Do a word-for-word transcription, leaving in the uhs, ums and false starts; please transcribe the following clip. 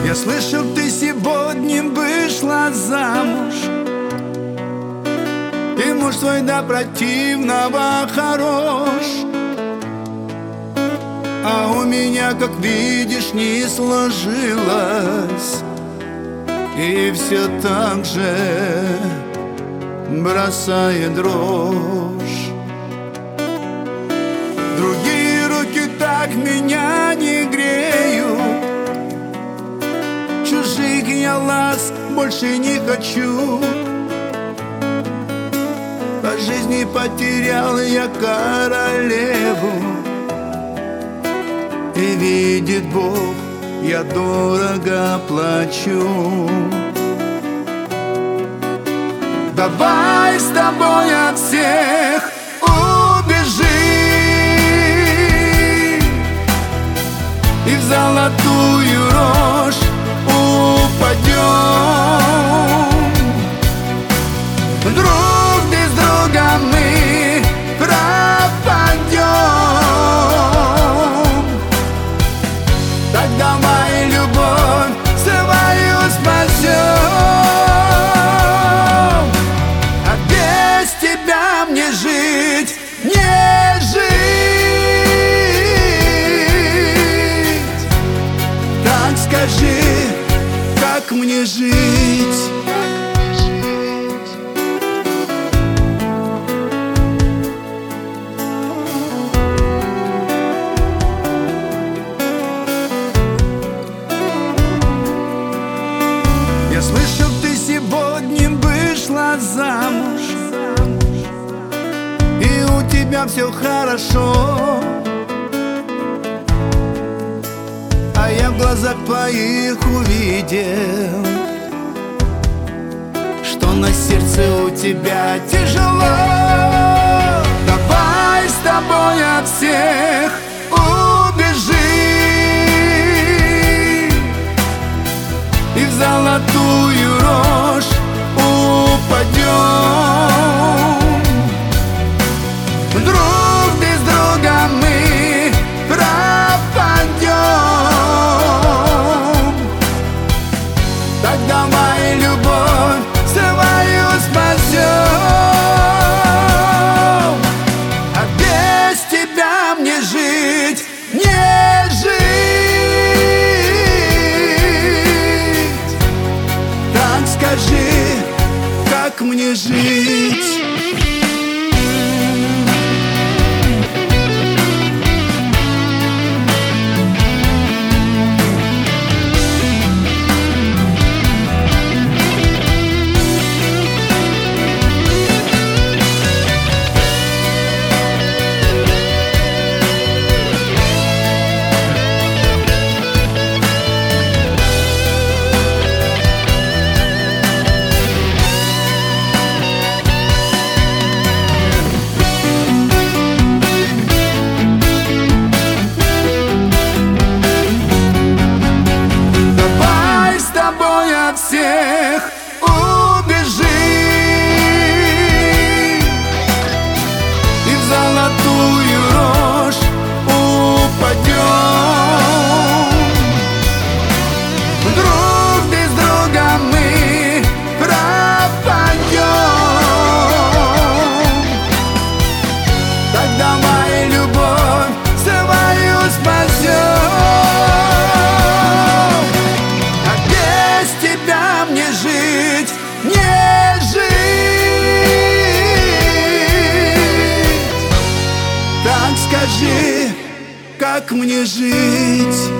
Я слышал, ты сегодня вышла замуж, и муж твой до противного хорош. А у меня, как видишь, не сложилось, и все так же бросает дрожь. Другие руки так меня не греют, чужих я ласк больше не хочу. По жизни потерял я королеву, и видит Бог, я дорого плачу. Давай с тобой от всех убежим и в золотую рожь упадем. Друг без друга мы пропадем. Так давай любовь свою спасем, а без тебя мне жить, не жить. Так скажи, как мне жить? Я слышал, ты сегодня вышла замуж, и у тебя все хорошо. А я в глазах твоих увидел, что на сердце у тебя тяжело. Давай с тобой от всех убежим и в золотую рожь упадем. Друг без друга мы пропадем. Так давай любовь свою спасем, а без тебя мне жить, не жить. Так скажи, как мне жить? От всех убежим и в золотую рожь упадем. Друг без друга мы пропадем. Так давай любовь свою спасем, мне жить, не жить. Так скажи, как мне жить?